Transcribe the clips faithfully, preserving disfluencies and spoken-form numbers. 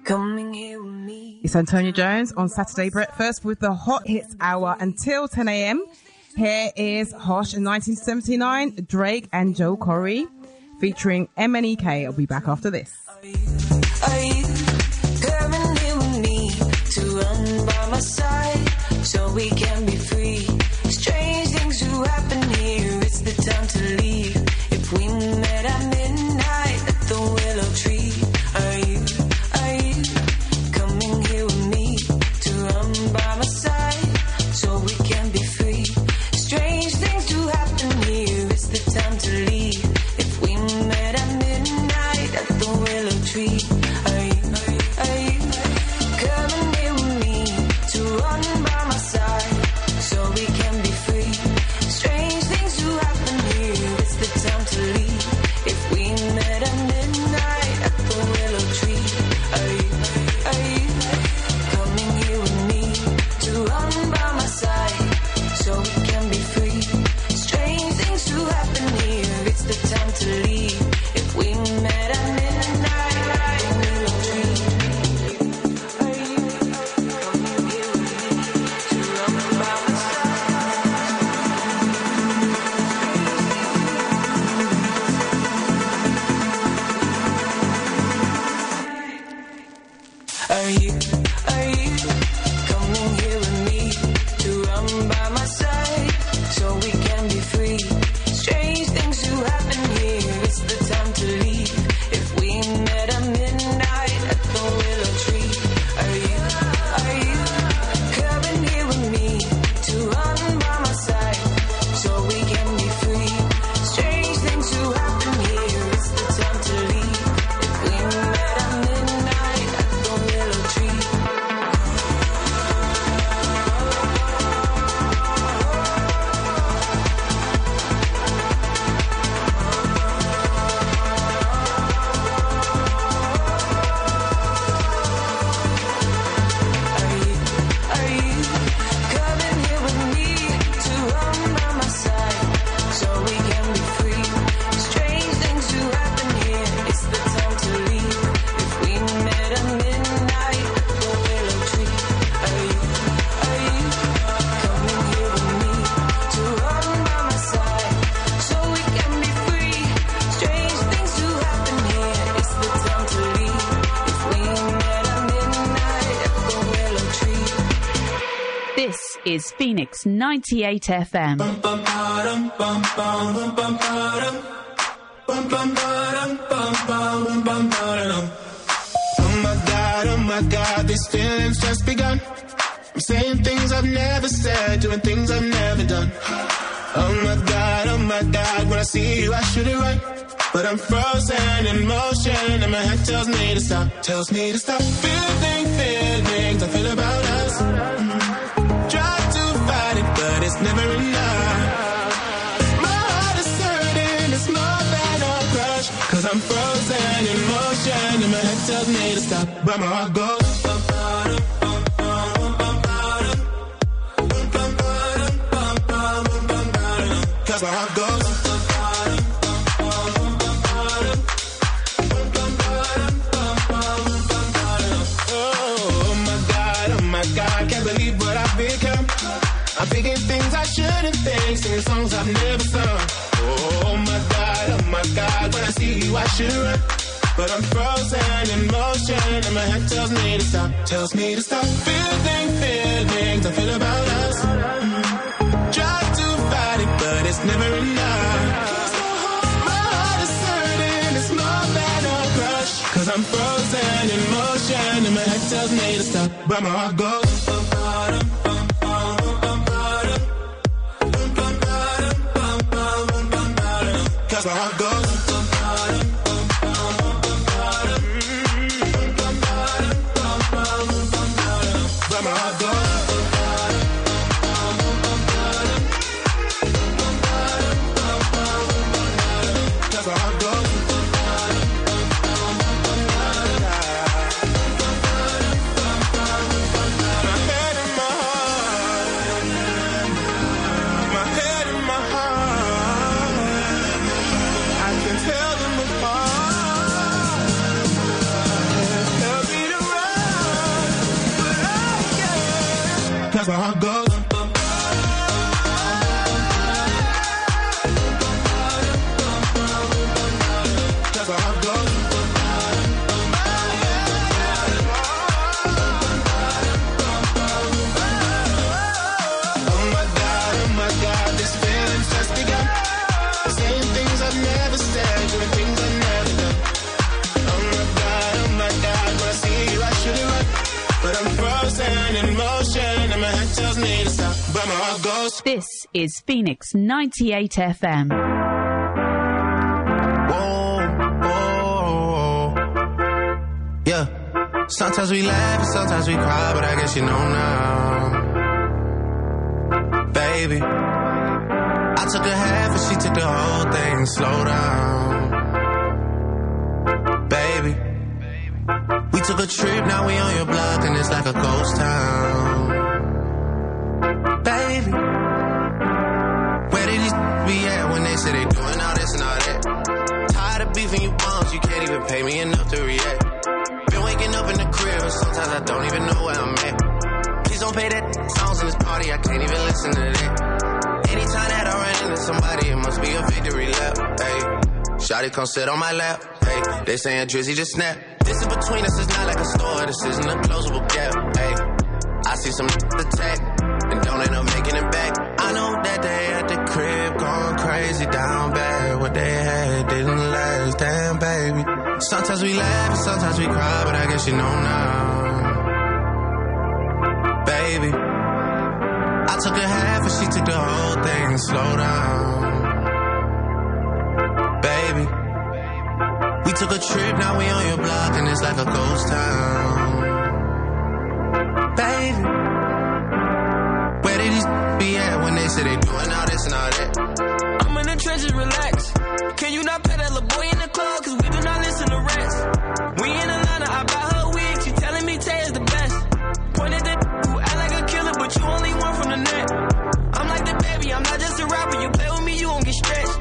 Coming here with me. It's Antonia Jones on Saturday Breakfast with the Hot Hits Hour until ten a.m. Here is Hosh in nineteen seventy-nine, Drake and Joe Corey featuring M N E K. I'll be back after this. Are you, are you coming here with me to run by my side so we can be free? Strange things do happen here, it's the time to leave. If we met at midnight at the willow tree, are you, are you coming here with me to run by my side so we can be free? Strange things do happen here, it's the time to leave. If we met at midnight at the willow tree, are you, are you coming here with me to run by my side so we can be free? Strange things do happen here, it's the time to leave. If we met at midnight at the willow tree, are you, are you coming here with me to run by my side so we can be free? Strange things do happen here, it's the time to leave. If we met at midnight at the willow tree, are you coming here with me to run by my side? Are you, are you coming here with me to run by my side so we can be free? Strange things do happen here, it's the time to leave. If we met at midnight at the willow tree, are you, are you coming here with me to run by my side so we can be free? Strange things do happen here, it's the time to leave. If we met at midnight at the willow tree. Are you, are you coming here with me to run by my side so we can be free? Strange things do happen here, it's the time to leave. If we met at midnight at the willow tree, are you, are you coming here with me to run by my side so we can be free? Strange things do happen here, it's the time to leave. If we met at midnight at the willow tree. This is Phoenix ninety-eight F M. Oh my God, oh my God, these feelings just begun. I'm saying things I've never said, doing things I've never done. Oh my God, oh my God, when I see you I should it right, but I'm frozen in motion and my head tells me to stop, tells me to stop. Feeling feelings I feel about us. Mm. Try to fight it, but it's never enough. My heart is hurting, it's more than a crush, cause I'm frozen in motion and my head tells me to stop, but my heart goes. Cause my heart goes. Oh my God, oh my God, can't believe what I've become. I'm thinking things I shouldn't think, singing songs I've never sung. Oh my God, oh my God, when I see you I should run, but I'm frozen in motion and my head tells me to stop, tells me to stop. Feeling feelings I feel about us. Mm. Try to fight it, but it's never enough. My heart is hurting, it's more than a crush, cause I'm frozen in motion and my head tells me to stop, but my heart goes. Cause my heart goes. But my heart goes. Cause my heart goes. My head and my heart. My head and my heart. I That's how it goes. That's how it goes. Oh my God, oh my God, this feeling's just begun. Saying things I've never said, doing things I've never done. Oh my God, oh my God, when I see you I should run, but I'm frozen in motion and my head tells me to stop, but my heart goes. This is Phoenix ninety-eight F M. Whoa, whoa, yeah. Sometimes we laugh and sometimes we cry, but I guess you know now, baby. I took a half and she took the whole thing. Slow down, baby. We took a trip, now we on your block and it's like a ghost town, baby. Where did these be at when they say they doing all this and all that? Tired of beefing you bums, you can't even pay me enough to react. Been waking up in the crib and sometimes I don't even know where I'm at. Please don't pay that songs in this party, I can't even listen to that. Anytime that I run into somebody, it must be a victory lap, hey. Shawty come sit on my lap, hey. They saying Drizzy just snap. This is between us, it's not like a store, this isn't a closable gap, hey. I see some attack and don't end up making it back. I know that they at the crib going crazy down bad. What they had didn't last, damn baby. Sometimes we laugh and sometimes we cry, but I guess you know now, baby. I took a half and she took the whole thing. Slow down, baby. We took a trip, now we on your block and it's like a ghost town, baby. Where did these be at when they say they doing all this and all that? I'm in the trenches, relax. Can you not pay that little boy in the club? Cause we do not listen to rats. We in Atlanta, I buy her wig. She telling me Tay is the best. Pointed at who act like a killer, but you only one from the net. I'm like the baby, I'm not just a rapper. You play with me, you won't get stretched.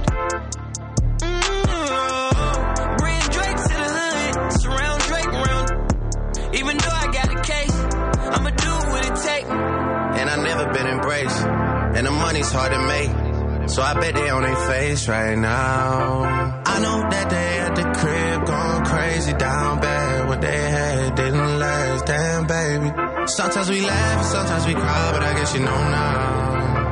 Mm-hmm. Bring Drake to the hood, surround Drake around. Even though I got a case, I'ma do what it take. And I never been embraced, and the money's hard to make, so I bet they on their face right now. I know that they at the crib going crazy down bad. What they had didn't last, damn baby. Sometimes we laugh and sometimes we cry, but I guess you know now,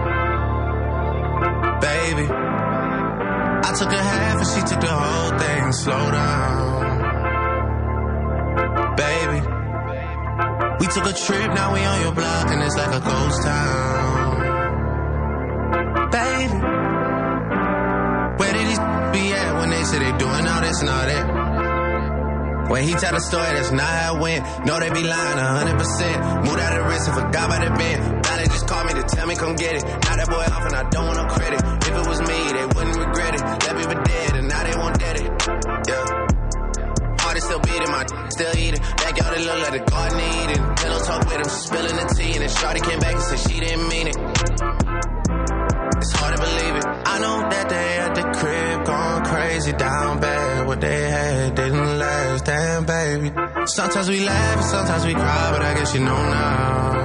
baby. I took a half and she took the whole thing. Slow down, baby. We took a trip, now we on your block and it's like a ghost town, baby. Where did these be at when they say they doing all this and all that? When he tell the story, that's not how it went. No, they be lying one hundred percent. Moved out of the wrist and forgot about the bend. Now they just called me to tell me come get it. Now that boy off and I don't want no credit. If it was me, they wouldn't regret it. Left people dead and now they won't dead it. Yeah. Heart is still beating, my still eating. Backyard it look like the garden eating. Pillow talk with him, spilling the tea. And then Shawty came back and said she didn't mean it. It's hard to believe it. I know that they at the crib going crazy down bad. What they had didn't last, damn baby. Sometimes we laugh and sometimes we cry, but I guess you know now,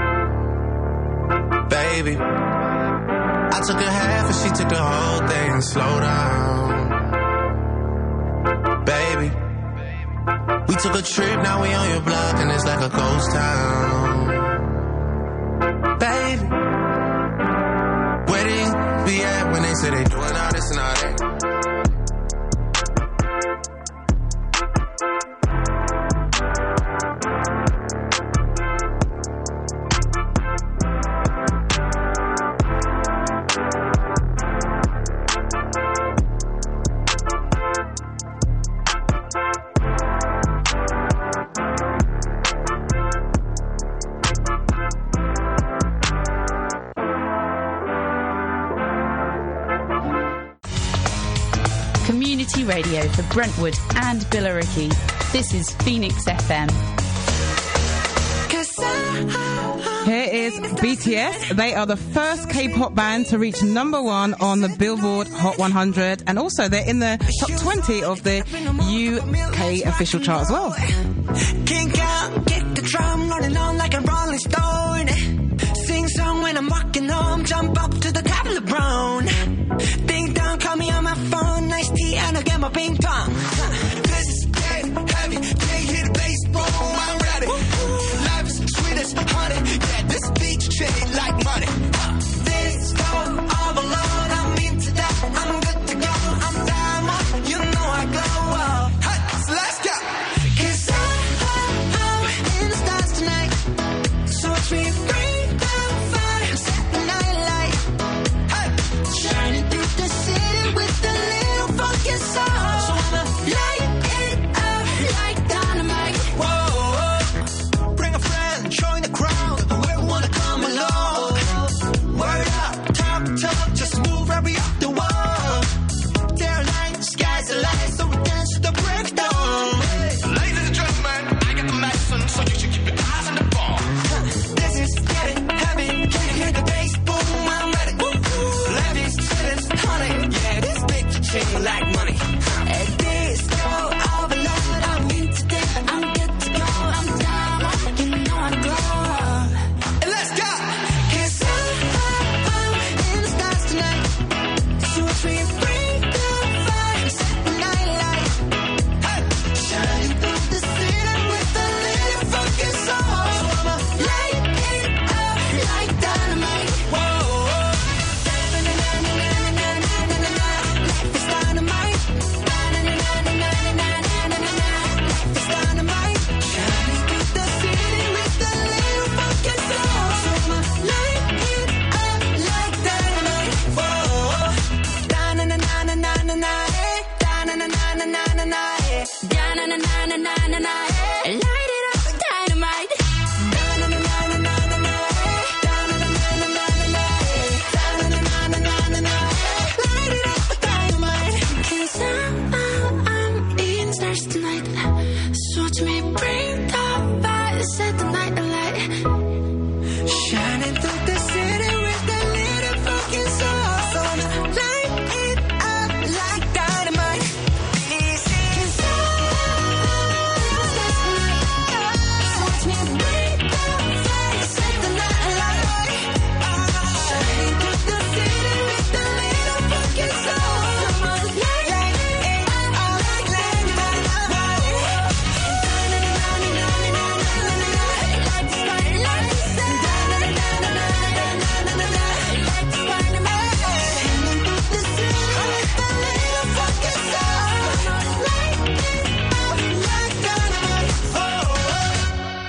baby. I took a half and she took the whole thing. Slow down, baby. We took a trip, now we on your block and it's like a ghost town, baby. Where they be at when they say they doing all this and all that? Community radio for Brentwood and Billericay. This is Phoenix F M. Here is B T S. They are the first K-pop band to reach number one on the Billboard Hot one hundred, and also they're in the top twenty of the U K official chart as well. Kick out, kick the drum, rolling on like a rolling stone.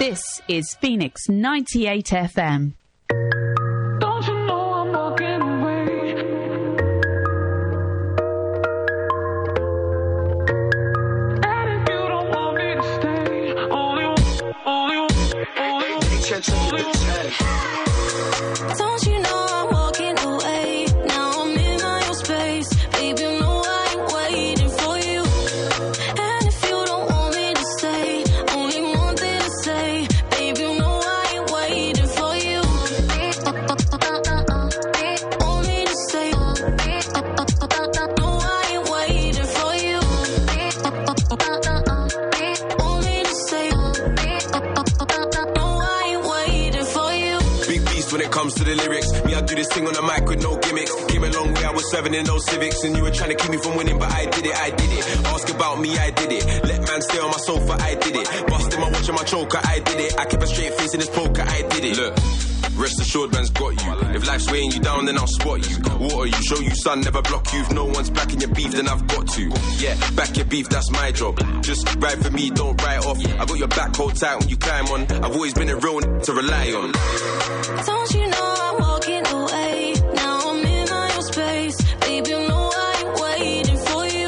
This is Phoenix ninety-eight F M. Don't you know I'm walking away? And if you don't want me to stay, only one, only one, only one, only one. Don't you know I'm walking away? Now I'm in my own space. Baby, you know I ain't waiting for you. And if you don't want me to stay, only one thing to say. Baby, you know I ain't waiting for you. Want me to stay. No, I ain't waiting for you. Want me to stay. No, I ain't waiting for you. Big beast when it comes to the lyrics. Me, I do this thing on the mic with no gimmicks. Came a long way, I was serving in those civics. And you were trying to keep me from winning, but I did it, I did it. Ask about me, I did it. Let man stay on my sofa, I did it. Busting my watch and my choker, I did it. I kept a straight face in this poker, I did it. Look, rest assured man's got you. If life's weighing you down, then I'll spot you. Water you, show you sun, never block you. If no one's backing your beef, then I've got to. Yeah, back your beef, that's my job. Just ride for me, don't write off. I got your back hold tight when you climb on. I've always been a real n- to rely on. Don't you know I'm walking away? Now I'm in my own space. Baby, you know I ain't waiting for you.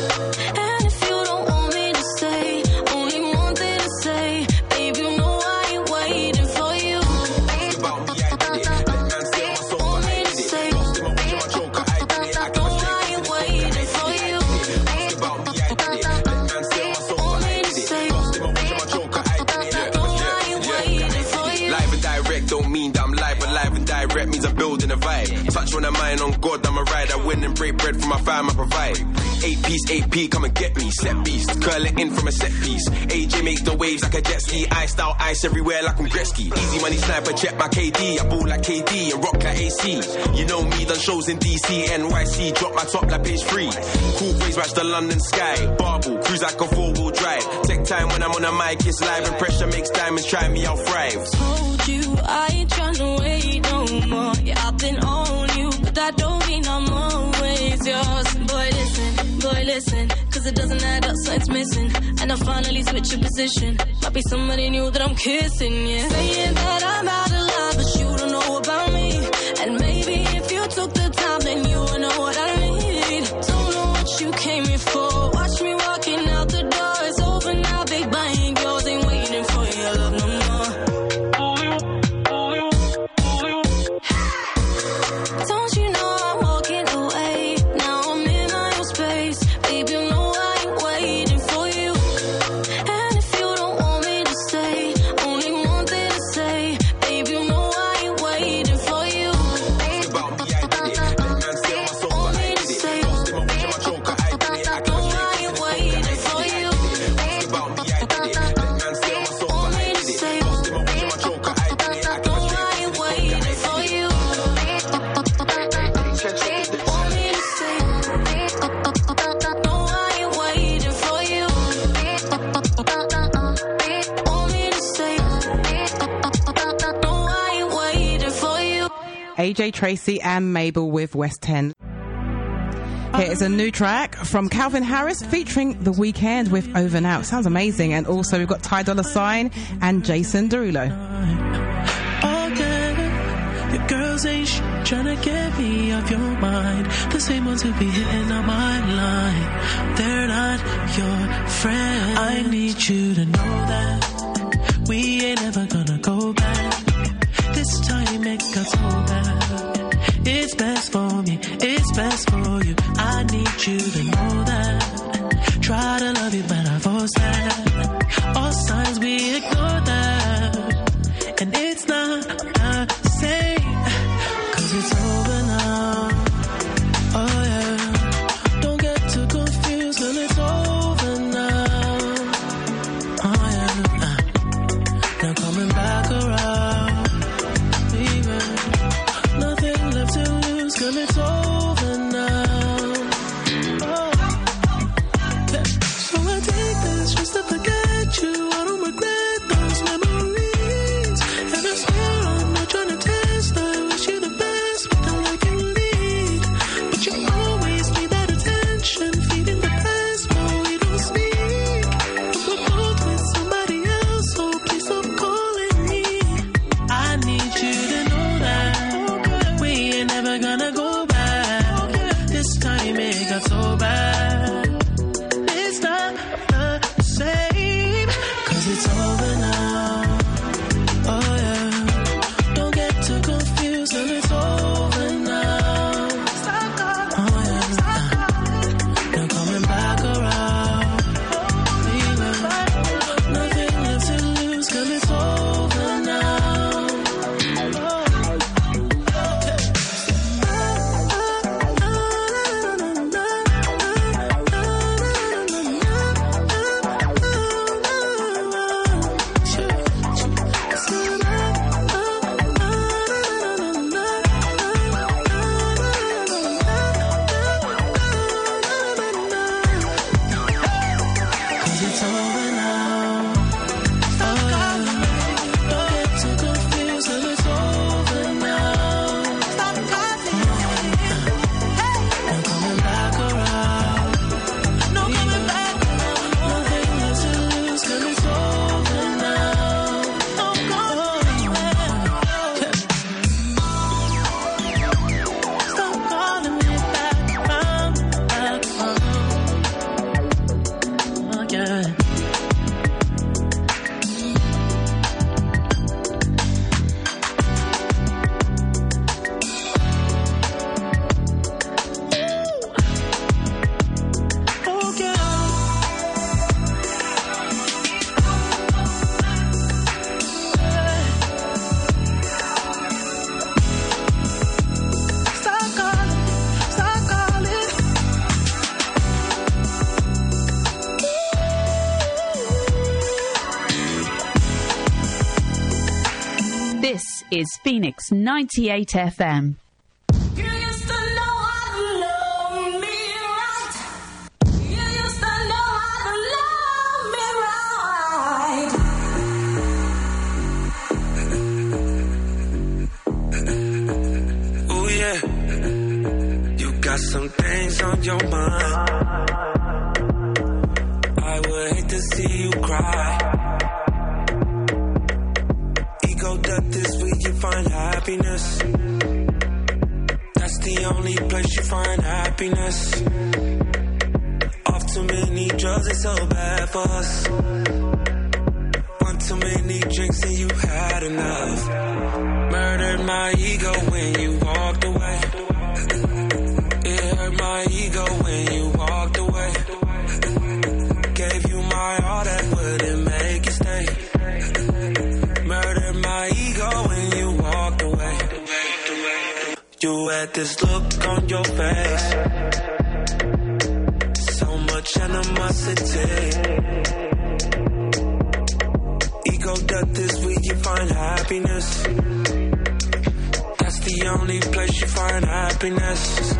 And if you don't want me to stay, only one thing to say. Baby, you know I ain't waiting for you. Ask about me, I did it. Let man stay on my sofa, Want I me to did it. stay. Busting my watch and my choker, I did it. I kept No, a I straight ain't face in waiting this for poker, I you. did it. Ask about me, I did it. Let man stay on my sofa, Want I me to did stay. it. Busting my watch and my choker, I did it. No, I ain't waiting for you. Live and direct don't mean that I'm live, but live and direct means I'm building a vibe. Touch on a mind on God, I'm a ride. I win and break bread for my fam, I provide. Eight piece, eight P, come and get me. Set beast, curl it in from a set piece. A J makes the waves like a jet ski. Iced out ice everywhere like I'm Gretzky. Easy money sniper, check my K D. I ball like K D and rock like A C. You know me, done shows in D C, N Y C. Drop my top like page three. Cool waves match the London sky. Barbell, cruise like a four-wheel drive. Take time when I'm on a mic, it's live. And pressure makes diamonds, try me, I'll thrive. Told you I ain't tryna wait no more. Yeah, I've been on you, but that don't mean I'm always yours. Boy, listen, boy, listen, cause it doesn't add up, something's missing. And I finally switch your position. Might be somebody new that I'm kissing, yeah. Saying that I'm out of line, but you don't know about me. And maybe if you took the time, then you would know what I need. Don't know what you came here for. Watch me walking out the door. It's over now, big bang. Yours ain't waiting for your love no more. Don't you know I'm walking away? Now I'm in my own space. Baby, you know I ain't waiting for you. And if you don't want me to stay, only one thing to say. Baby, you know I ain't waiting for you. Ask about me, I did it. Let man stay on my sofa, Want I me to did it. stay. Busting my watch and my choker, I did it. I kept a No, straight I face in ain't this poker, I waiting did for it. you. Ask about me, I did it. Let man stay on my sofa, Want I me to did it. stay. Busting my watch and my choker, I did it. I kept a No, straight I face in ain't this poker, waiting I for did it. you. Want me to stay. No, I ain't waiting for you. Want me to stay. No, I ain't waiting for you. A J Tracy and Mabel with West End. Here is a new track from Calvin Harris featuring The Weeknd with Over Now. It sounds amazing. And also we've got Ty Dolla Sign and Jason Derulo. All day, your girls ain't sh- tryna get me off your mind. The same ones who be hitting on my line, they're not your friend. I need you to know that we ain't ever gonna go back. This time it got so bad. It's best for me, it's best for you. I need you to know that. Try to love you, but I force that. All signs we ignore that. And it's not the same, cause it's over now. Oh yeah. Don't get too confused when it's over now. Oh yeah. Uh, now coming back around. Even nothing left to lose, cause it's over now. Oh. This is Phoenix ninety-eight F M. You used to know how to love me right. You used to know how to love me right. Oh yeah, you got some things on your mind. I would hate to see you cry. Ego death is where you find happiness. That's the only place you find happiness. Off too many drugs, it's so bad for us. One too many drinks and you had enough. Murdered my ego when you walked away. It hurt my ego when you walked away. Gave you my all that wouldn't make you stay. Murdered my ego when you walked away. You had this look on your face. So much animosity. Ego death is where you find happiness. That's the only place you find happiness.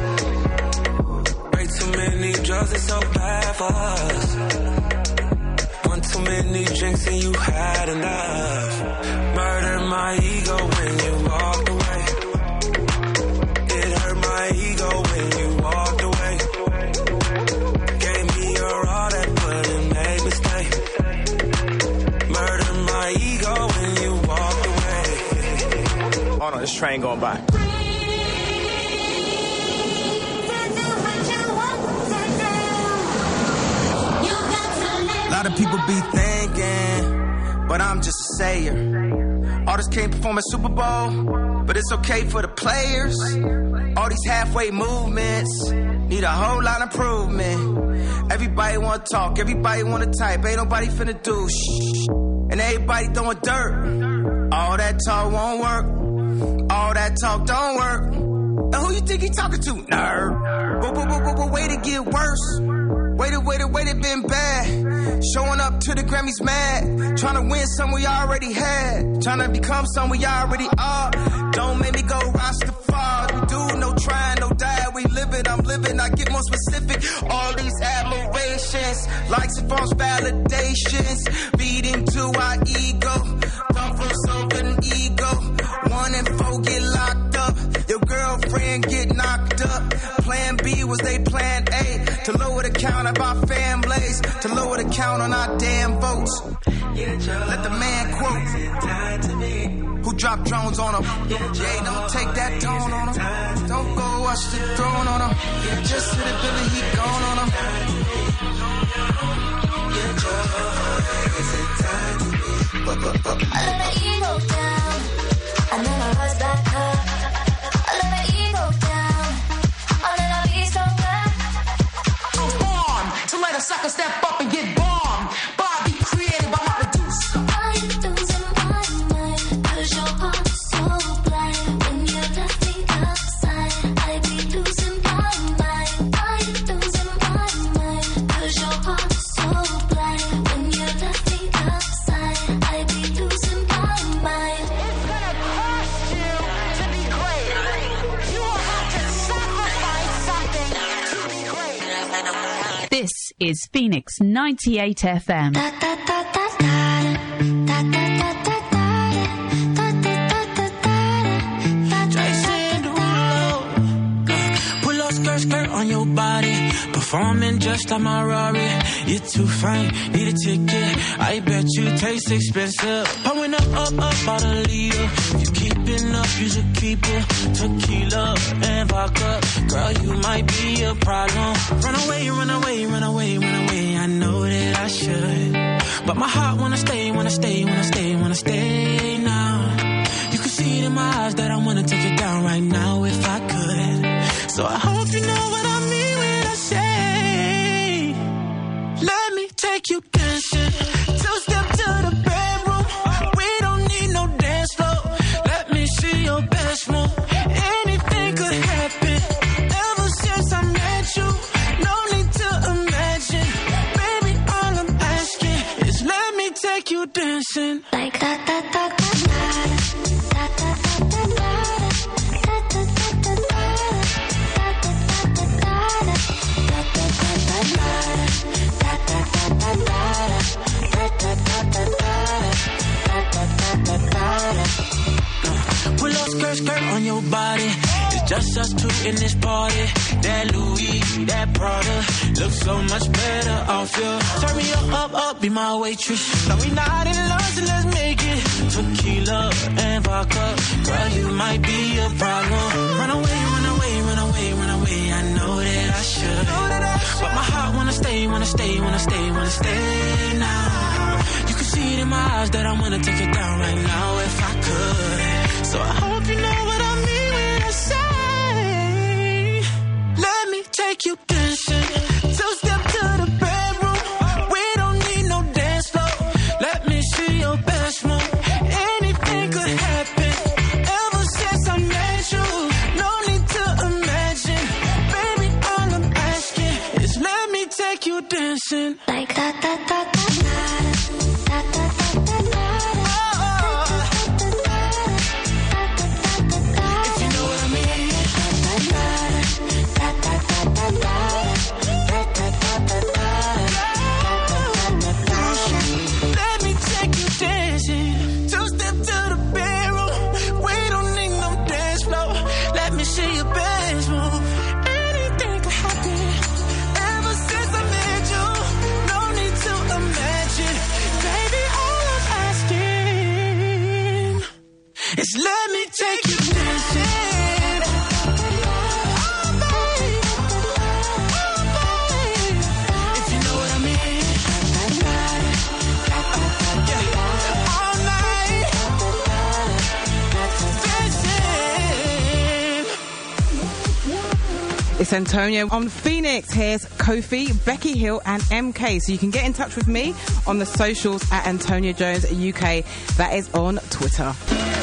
Way too many drugs, it's so bad for us. One too many drinks and you had enough. Murdered my ego when you walked away. It hurt my ego when you walked away. Gave me your all that wouldn't make me stay. Murdered my ego when you walked away. Hold on, this train going by. A lot of people be thinking, but I'm just a sayer. Artists can't perform at Super Bowl, but it's okay for the players. All these halfway movements need a whole lot of improvement. Everybody wanna talk, everybody wanna type, ain't nobody finna do shh. And everybody throwing dirt. All that talk won't work. All that talk don't work. And who you think he talking to? Nerd. But, but, but, but, but wait to get worse. Waited, waited, waited, been bad. Showing up to the Grammys mad. Trying to win some we already had. Trying to become some we already are. Don't make me go Rastafari. We do no trying, no die. We live it, I'm living. I get more specific. All these admirations, likes and false validations, feed into our ego. Come from something ego. One and four get locked up. Your girlfriend get knocked up. Plan B was they plan A. To lower the count of our families. To lower the count on our damn votes. Let the man quote. Who dropped drones on him? Jay, don't take that tone on him. Don't go watch the throne on him. Just hit it, Billy, he gone on him. I let my ego down, and then I rise back up. I let my ego down, and then I be stronger. Born to let a sucker step up and get bombed. Bobby created by my producer. Why you losing my mind? 'Cause your heart is so blind. When you left me outside, I be losing my mind. Why you losing my mind? 'Cause your heart is so blind. When you left me outside, I be losing my mind. It's gonna cost you to be great. You will have to sacrifice something to be great. This is Phoenix ninety-eight F M. Da, da, da, da, da. Da, da, da, da, da. Da, da, da, da, da. Jason Derulo. Pull up skirt, skirt on your body. Performing just like my Rari. You're too fine, need a ticket. I bet you taste expensive. Pouring up, up, up, out a leader. If you keeping up, you should keep it. Tequila and vodka. Girl, you might be a problem. Run away, run away, run away, run away. I know that I should. But my heart wanna stay, wanna stay, wanna stay, wanna stay now. You can see it in my eyes that I wanna take it down right now if I could. So I hope you know what I mean when I say, let me take you dancing. Two step to the bedroom. We don't need no dance floor. Let me see your best move. Anything could happen. Ever since I met you, no need to imagine. Baby, all I'm asking is let me take you dancing. Like that, that. skirt, skirt on your body. It's just us two in this party. That Louis, that Prada, looks so much better off you. Turn me up, up, up, be my waitress. Now we not in love, so let's make it tequila and vodka. Girl, you might be a problem. Run away, run away, run away, run away. I know that I should, but my heart wanna stay, wanna stay, wanna stay, wanna stay now. You can see it in my eyes that I wanna take it down right now if I could. So I hope you know what I mean when I say, let me take you dancing. Two step to the bedroom. We don't need no dance floor. Let me see your best move. Anything could happen. Ever since I met you, no need to imagine. Baby, all I'm asking is let me take you dancing. Like that, that, that, that, that, that, that, that, that. It's let me take you dancing. Oh, baby. Oh, baby. If you know what I mean. Yeah. All night. Dancing. It's Antonio on Phoenix. Here's Kofi, Becky Hill and M K. So you can get in touch with me on the socials at Antonio Jones U K. That is on Twitter.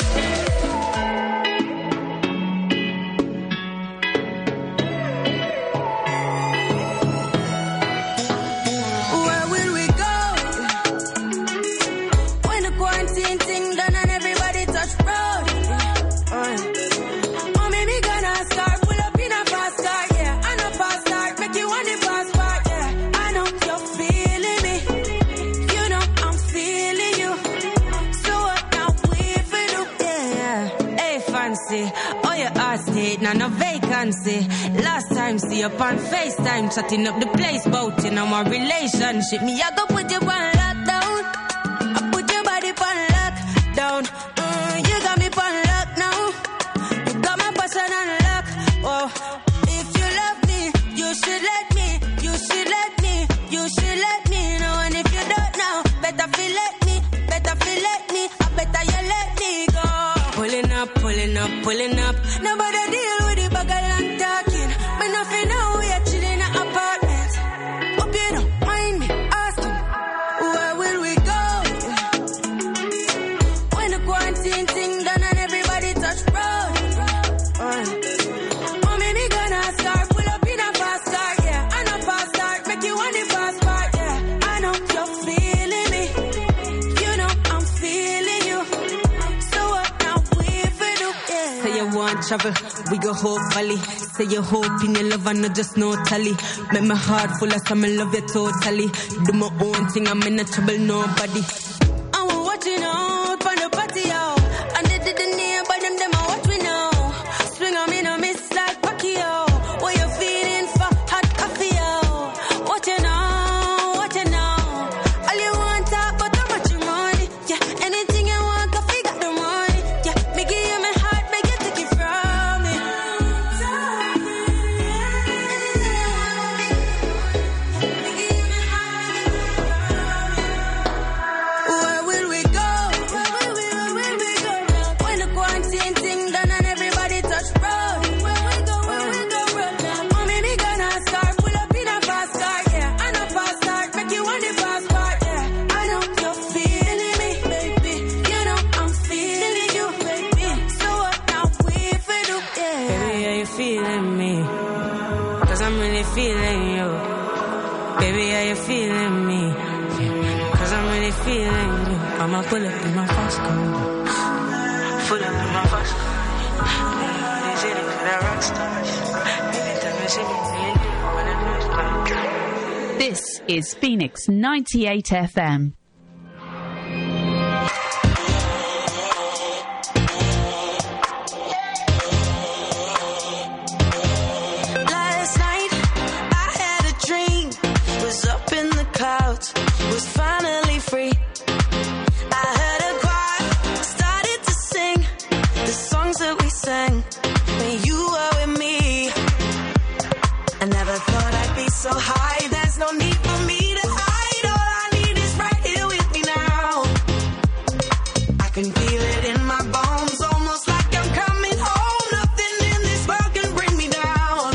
Oh, your heart state, now no vacancy. Last time, see you on FaceTime, chatting up the place, bout in our relationship. Me, I go put you on lockdown. I put your body on lockdown. Mm, you got me on lock now. You got my person on lock. Oh, if you love me, you should let me. You should let me. You should let me know. And if you don't know, better feel let me. Better feel let me. I better you let me go. Pulling up, pulling up, pulling up. Nobody deal with the bagel and talking. Me nothing now, we are chilling in an apartment. Hope you don't mind me asking, where will we go? When the quarantine thing done and everybody touch road. Uh, oh, me, me gonna start, pull up in a fast car, yeah. I know fast start, make you want the fast part, yeah. I know you're feeling me. You know I'm feeling you. Say you want travel, we go whole valley. Say you hope in your love and not just no tally. Make my heart full of some love you totally. Do my own thing, I'm in a trouble, nobody. I'm watching out on the patio. And they didn't hear by them, them I watch we know. Swing on me, no miss like Pacquiao. What you feeling for hot coffee, yo? Watching out, watching out. All you want talk about how much you money. Yeah, anything you want, coffee got the money. Yeah, me give you my heart, make you take it from me. Where will we go? Where will we, where will we go? When the quarantine thing done and everybody touch road. Where we go, where we go, road now. Mommy, me gonna start, pull up in a fast car, yeah. I know fast start, make you want the fast part, yeah. I know you're feeling me, baby. You know I'm feeling you, baby. So what now we for do, yeah. Baby, are you feeling me? Cause I'm really feeling you. Baby, are you feeling me? Cause I'm really feeling you. I'ma pull up in my fast car. Pull up in my fast car. These cities that are rock stars. Anytime you see me, me and you, when I lose my This is Phoenix ninety-eight F M. feel it in my bones, almost like I'm coming home. Nothing in this world can bring me down.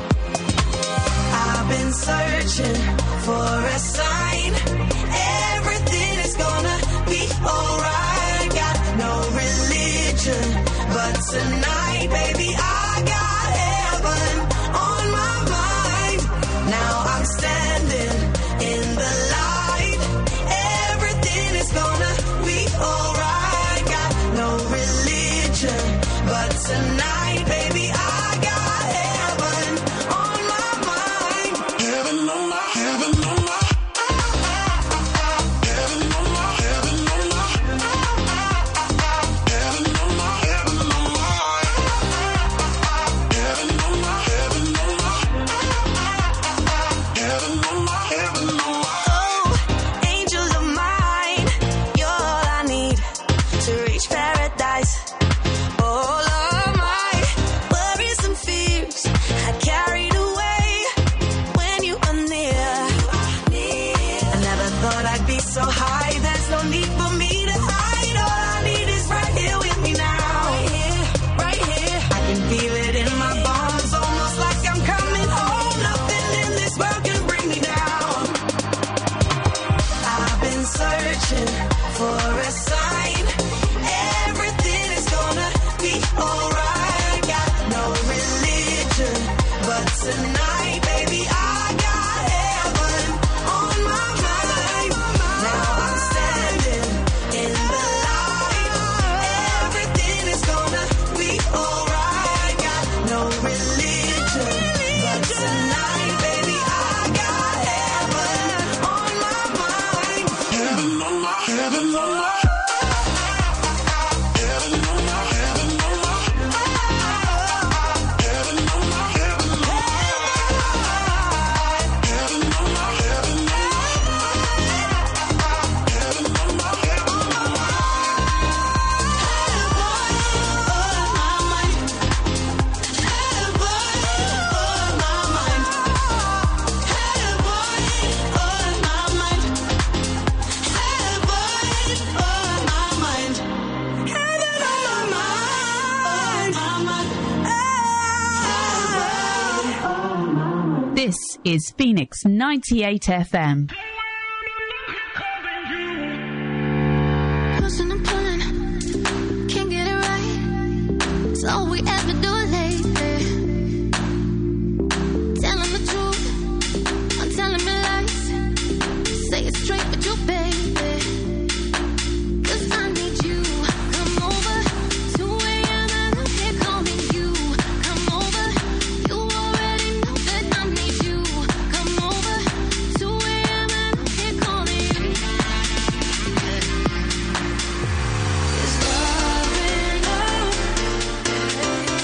I've been searching for a sign. Everything is gonna be alright. Got no religion, but tonight, baby, I got heaven on my mind. Now I'm standing in the light. Everything is gonna be alright. Got no religion, but tonight, baby, I got heaven on my mind. Heaven on my, heaven on my. Heaven on my, heaven on my. Heaven on my, heaven on my. Heaven on my, heaven on my. Heaven on my, heaven on my. Oh, angel of mine, you're all I need to reach paradise. All of my worries and fears I carried away when you were near. I never thought I'd be so high. There's no need for me to hide. All I need is right here with me now. Right here, right here. I can feel it in my bones, almost like I'm coming home. Nothing in this world can bring me down. I've been searching for a sign. Everything is gonna be alright. Got no religion, but tonight, baby, I got heaven on my mind. Now I'm standing in the light. Everything is gonna be alright. Got no religion, but tonight, baby, I got heaven on my mind. Heaven on my, heaven on my. Heaven on my, heaven on my. Heaven on my, heaven on my. Heaven on my, heaven on my. Heaven on my, heaven on my. This is Phoenix ninety-eight F M. Pushing and pulling, can't get it right. It's all we ever do lately. Telling the truth, I'm telling me lies. Say it straight with you, baby. 'Cause I need you. Come over, two a.m. and I'm here calling you. Come over, you already know that I need you. Come over, two a.m. and I'm here calling you. It's love and love.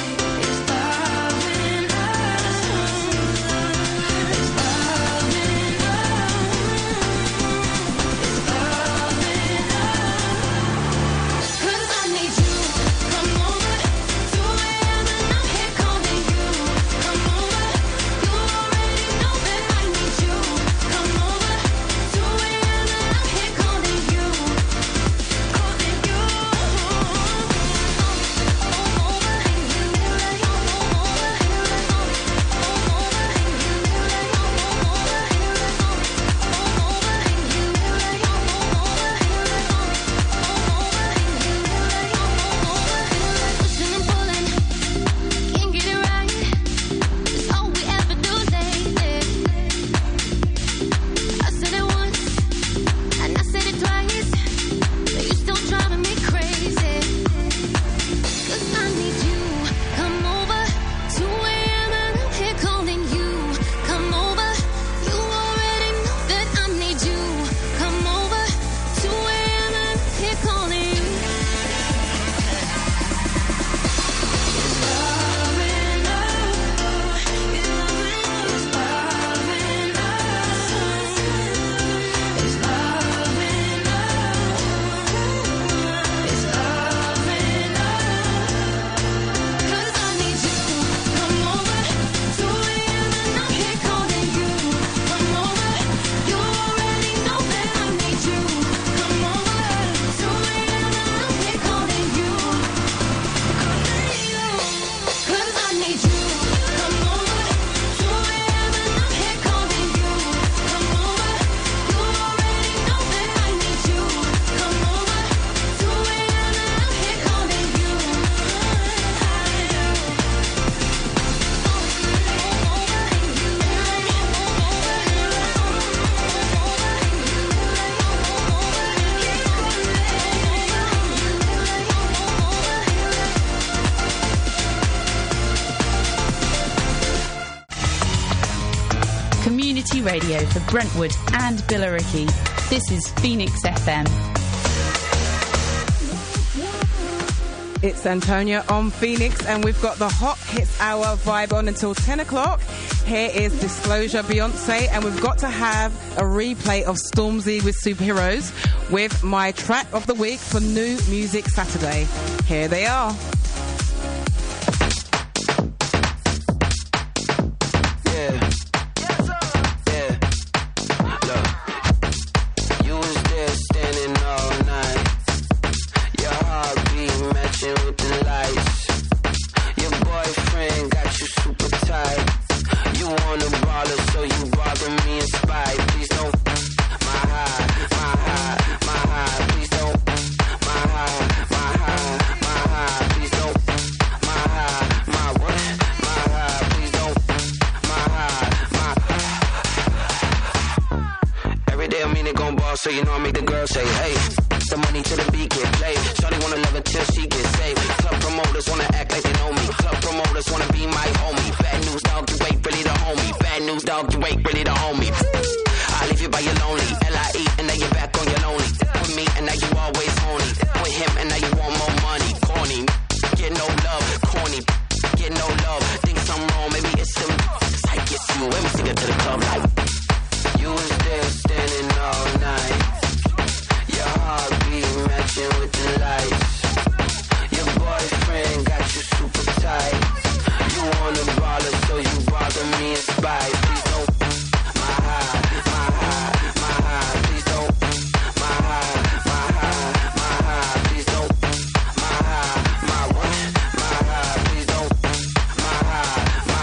community radio for Brentwood and Billericay. This is Phoenix F M. It's Antonia on Phoenix, and we've got the Hot Hits Hour vibe on until ten o'clock. Here is Disclosure, Beyonce, and we've got to have a replay of Stormzy with Superheroes with my track of the week for New Music Saturday. Here they are. So you know I make the girl say, hey, the money to the beat get played. Shawty wanna love it till she gets saved. Club promoters wanna act like they know me. Club promoters wanna be my homie. Bad news, dog, you ain't really the homie. Bad news, dog, you ain't really the homie. I leave you by your lonely. L I E, and now you're back on your lonely. With me, and now you always horny. With him, and now you want more money. Corny, get no love. Corny, get no love. Think something wrong, maybe it's them. Cause I get you, let me sing it to the club like. You was there standing all night. Your heartbeat matching with the lights. Your boyfriend got you super tight. You wanna bother, so you bother me in spite. Please don't, my high, my high, my high. Please don't, my high, my high, my high. Please don't, my high, my what? My high. Please don't, my high, my.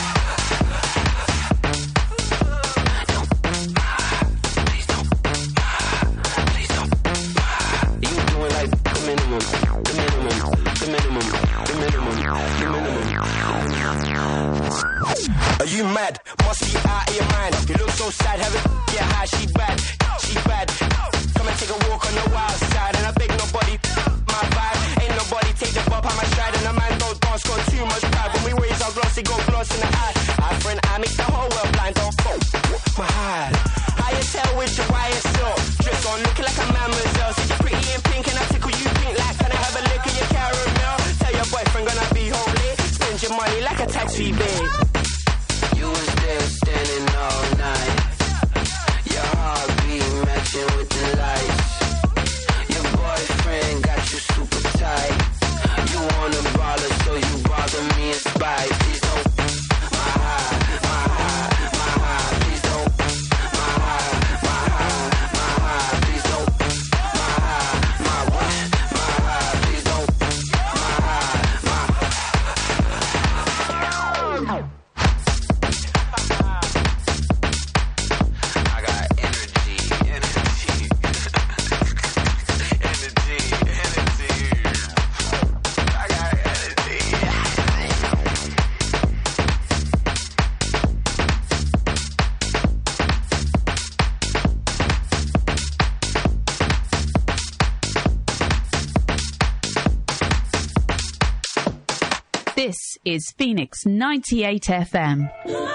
Are you mad? Must be out of your mind. You look so sad, have it get high, she bad, she bad. Come and take a walk on the wild side, and I beg nobody my vibe. Ain't nobody take the bump on my stride, and a man don't dance, got too much pride. When we raise our glossy, go gloss in the eye. Eye for an eye, makes the whole world blind. Don't fuck my high. How you tell with your wire silk? Dress on, looking like a mademoiselle. See you pretty and pink, and I tickle you pink. Like, can I have a lick of your caramel? Tell your boyfriend gonna be home late. Spend your money like a taxi, babe. You was there standing all night. Your heartbeat matching with the lights. Your boyfriend got you super tight. You wanna bother, so you bother me in spite. Please don't, my high, my high, my high. Please don't, my high, my high, my high. Please don't, my high, my what? My high. Please don't, my high, my. This is Phoenix ninety-eight F M.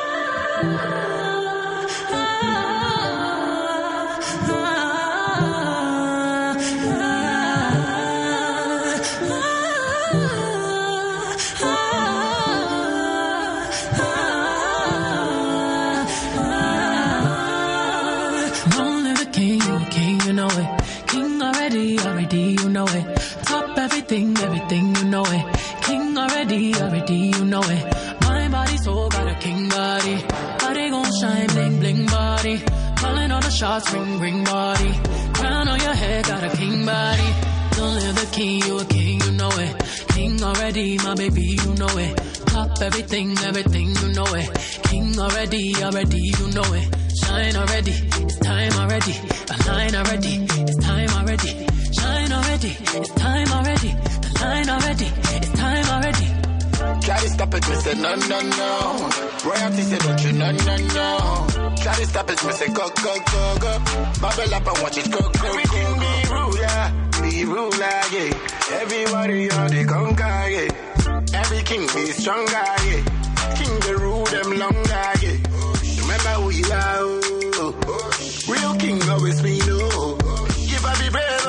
Only the king, you a king, you know it. King already, already, you know it. Top everything, everything, you know it. King already, already, you know it. My body so got a king body. Body gon' shine, bling, bling body. Calling all the shots, ring, ring body. Crown on your head, got a king body. Don't live the king, you a king, you know it. King already, my baby, you know it. Top everything, everything, you know it. King already, already, you know it. Shine already, it's time already. The line already, it's time already. Shine already, it's time already. The line already, it's time already. Try to stop it, me say no, no, no. Royalty say don't you, no, no, no. Try to stop it, me say go, go, go, go. Bubble up and watch it go, go, go, go. Be ruler, be ruler, yeah. Everybody on the conquer, yeah. Every king be stronger, yeah. King the rule them longer, yeah. Remember who you are. Oh. Real king always be no. Give up be brave.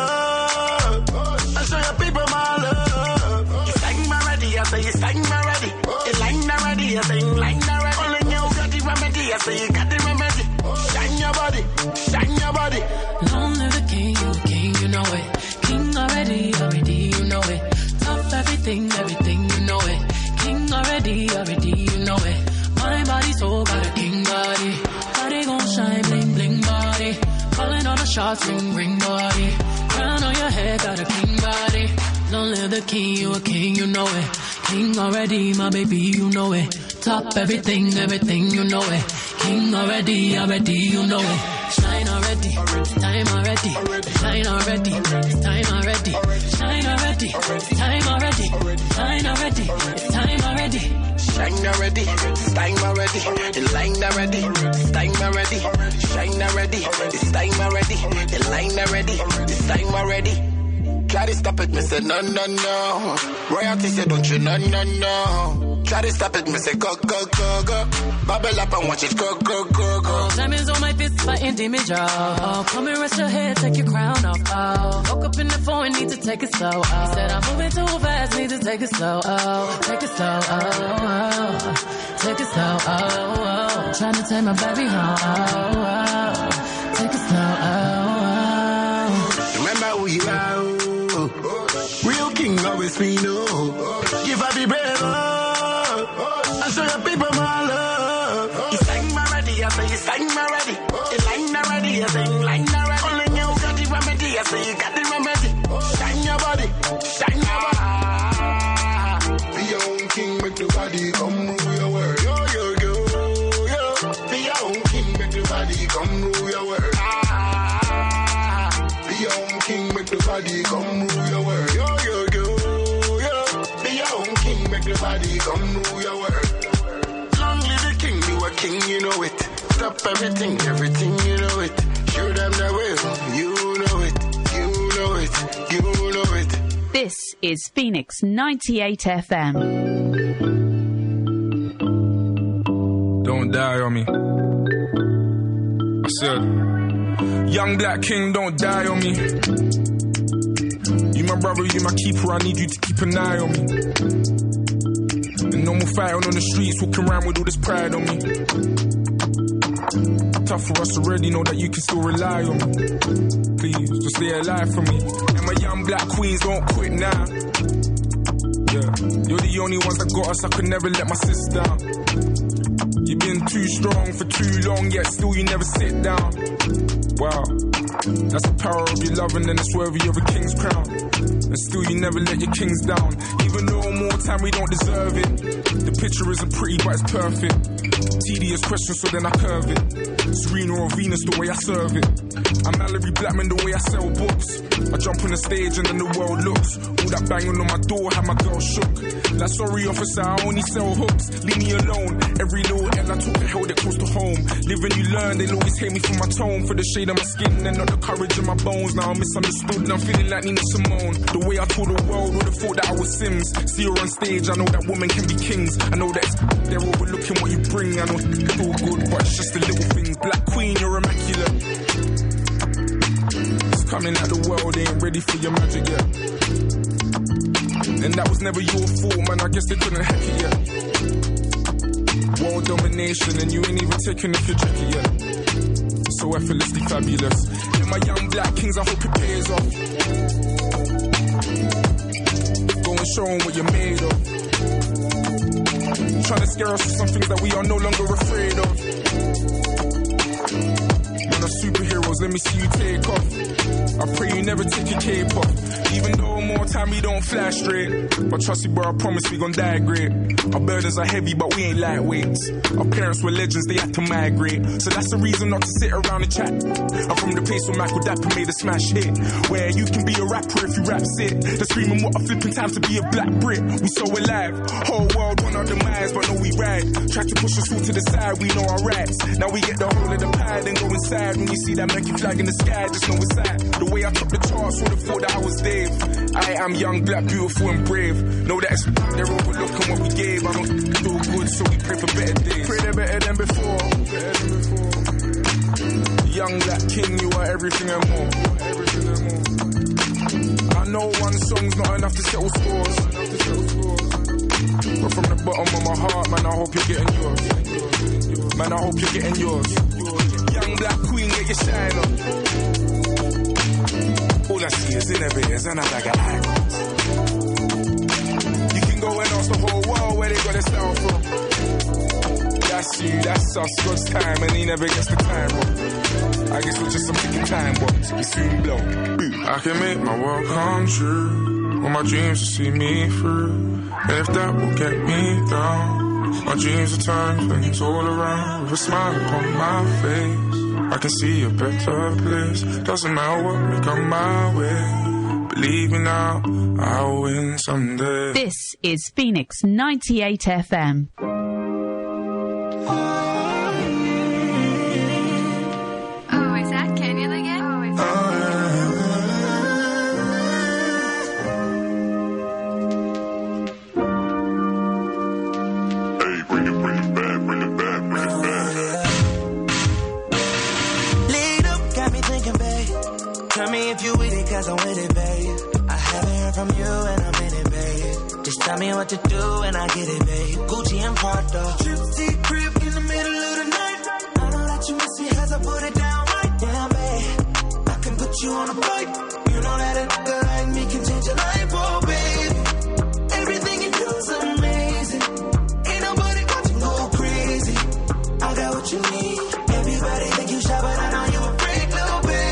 Oh. I show your people my love. You sang my ready, I say you sang my ready. You line already, I say you line already. Only you got the remedy, I say you got the remedy. Shine your body, shine your body. Long live the king, you the king, you know it. King already, already, you know it. Top everything, everything, you know it. King already, already, you know it. My body so got a king body. Body gon' shine, bling, bling body. Calling all the shots, ring, ring body. Crown on your head, got a king body. Long live the king, you a king, you know it. King already, my baby, you know it. Top everything, everything, you know it. King already, already, you know it. Shine already, time already. Shine already, it's time already. Shine already, it's time already. Shine already, it's time already. Shine already, it's time already. The line already, it's time already. Shine already, it's time already. The line already, it's time already. Try to stop it, me say no, no, no. Royalty say don't you, no, no, no. Try to stop it, me say go, go, go, go. Bubble up and watch it go, go, go, go. Diamonds on my fist, fighting damage, oh. Come and rest your head, take your crown off, oh. Woke up in the phone, need to take it slow, oh. He said I'm moving too fast, need to take it slow, oh. Take it slow, oh, oh. Take it slow, oh, oh. Trying to take my baby home, oh, oh. Take it slow, oh, oh. Remember who you are. Real king always be no. Give up be brave. Oh. I show your people my love. You sang my ready, I say you sang my ready. You line already, I say you line already. Only you got the remedy, I say you got the remedy. Shine your body, shine your body. Be your own king, make the body come rule your world. Yo, yo, yo, yo. Be your own king, make the body come rule your world. Be your own king, make the body come rule your world. Yo, yo, yo, yo. Be your own king, make the body come rule your world. Long live the king, you a king, you know it. Stop everything, everything, you know it. Show them the way, you know it, you know it, you know it. This is Phoenix ninety-eight F M. Don't die on me. I said, young black king, don't die on me. You my brother, you my keeper, I need you to keep an eye on me. And no more fighting on the streets, walking around with all this pride on me. Tough for us already, know that you can still rely on me. Please, just stay alive for me. And my young black queens, don't quit now. Yeah, you're the only ones that got us, I could never let my sis down. You've been too strong for too long, yet still you never sit down. Wow, that's the power of your love, and then it's worthy of a king's crown. And still you never let your kings down. Even though more time we don't deserve it. The picture isn't pretty but it's perfect. Tedious question so then I curve it. Serena or Venus the way I serve it. I'm Mallory Blackman the way I sell books. I jump on the stage and then the world looks. All that banging on my door had my girl shook. Like sorry officer, I only sell hooks. Leave me alone. Every little L I took I held it close to home. Live and you learn, they'll always hate me for my tone. For the shade of my skin and not the courage in my bones. Now I'm misunderstood and I'm feeling like Nina Simone. The way I told the world would have thought that I was Sims. See her on stage, I know that women can be kings. I know that it's they're overlooking what you bring. I know it's all good, but it's just the little things. Black queen, you're immaculate. It's coming out the world, they ain't ready for your magic yet. And that was never your fault, man, I guess they couldn't hack it yet. World domination, and you ain't even taking off your jacket yet. So effortlessly fabulous. And my young black kings, I hope it pays off. Go and show them what you're made of. Trying to scare us with some things that we are no longer afraid of. Man, are superheroes, let me see you take off. I pray you never take your cape off. Even though more time we don't fly straight. But trust me, bro, I promise we gon' die great. Our burdens are heavy, but we ain't lightweights. Our parents were legends, they had to migrate. So that's the reason not to sit around and chat. I'm from the place where Michael Dapper made a smash hit. Where you can be a rapper if you rap it. They're screaming what a flipping time to be a black Brit. We so alive, whole world want our demise, but no we ride. Try to push us all to the side, we know our rights. Now we get the whole of the pie, then go inside. When you see that Mercury flag in the sky, just know it's that. The way I took the charts, would have thought that I was Dave. I am young, black, beautiful and brave. Know that it's they're overlooking what we gave. I don't do good, so we pray for better days. Pray they're better than before. Better than before. Young black king, you are everything and more. Everything and more. I know one song's not enough to settle scores. But from the bottom of my heart, man, I hope you're getting yours. Man, I hope you're getting yours. Young black queen, get your shine on. All I see is innovators and a bag of icons. You can go and ask the whole world where they got their style from. That's you, that's us, God's time, and he never gets the time wrong. I guess we're just some ticking time bombs, we soon blow. I can make my world come true. All my dreams to see me through. And if that will get me down, my dreams will turn things all around. With a smile upon my face, I can see a better place. Doesn't matter what may come my way. Believe me now, I'll win someday. This is Phoenix ninety-eight F M. If you with it, cause I'm with it, babe. I haven't heard from you and I'm in it, babe. Just tell me what to do and I get it, babe. Gucci and Prada. Trip to crib in the middle of the night. I know that you miss me as I put it down right down, babe. I can put you on a flight. You know that a nigga like me can change your life, oh, babe. Everything you do is amazing. Ain't nobody got to go crazy. I got what you need. Everybody think you shy, but I know you a freak, little baby.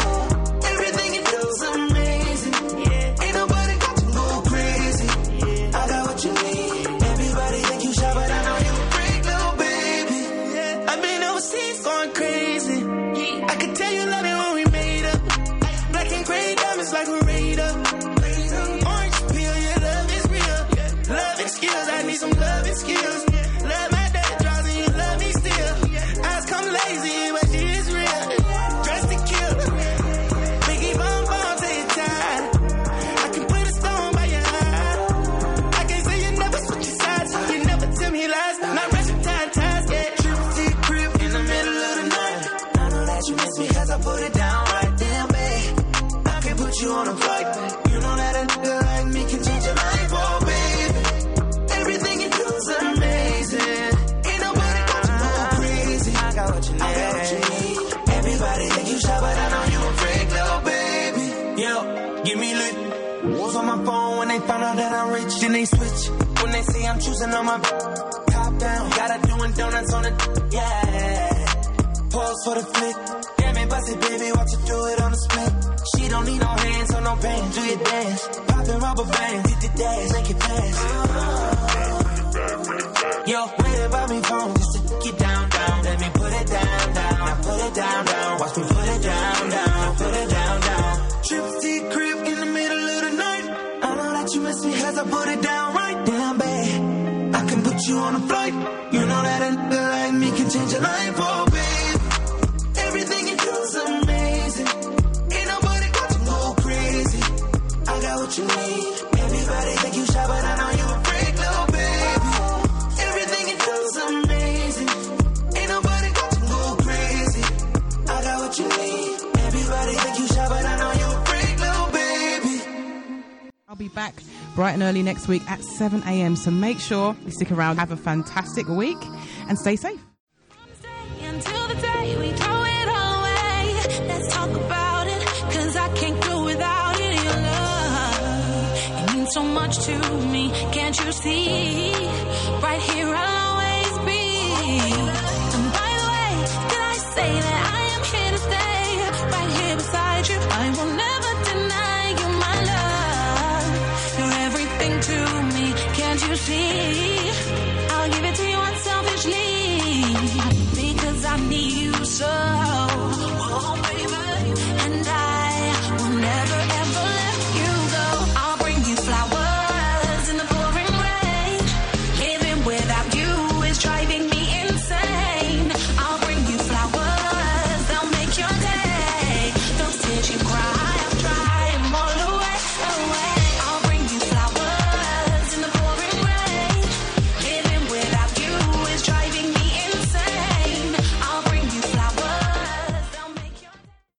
Like a raider. Orange peel, your love is real. Love and skills, I need some love and skills. Love my day draws and you love me still. Eyes come lazy, but she is real. Dressed to kill. Biggie bomb bomb, say you're tired. I can put a stone by your eye. I can't say you never switch your sides. You never tell me lies. Not rushing time, ties, yeah. Trip to your crib in the middle of the night. I know that you miss me cause I put it down right there, babe. Put you on a flight. You know that a nigga like me can change your life, oh baby. Everything you do is amazing. Ain't nobody got to go crazy. I got what you need. I got what you need. Everybody think you shy, but I know you a freak, little baby. Yo, give me lit. Wolves on my phone when they find out that I'm rich. Then they switch when they say I'm choosing on my top down. Gotta doing donuts on the yeah. Pause for the flick. Damn it, bust it, baby. Watch it do it on the split. She don't need no hands or no pain. Do your dance. Poppin' rubber bands. Hit the dash. Make it pass. Yo, wait about me phone just to get down, down. Let me put it down, down. Now put it down, down. Watch me put it down, down. Now put it down, down. Trip to your crib in the middle of the night. I know that you miss me as I put it down right down, babe. I can put you on a flight. You know that a nigga like me can change your life, oh, babe. Everything you do is amazing. Ain't nobody got to go crazy. I got what you need. Everybody think you shy, but I know you a freak, little baby. Everything you do is amazing. Ain't nobody got to go crazy. I got what you need. Everybody think you shy, but I know you a freak, little baby. I'll be back bright and early next week at seven a.m. So make sure you stick around. Have a fantastic week and stay safe. Until the day we throw it all away, let's talk about it, cause I can't go without it. Your love, it means so much to me, can't you see? Right here I'll always be. And by the way, did I say that I am here to stay? Right here beside you, I will never deny you my love. You're everything to me, can't you see?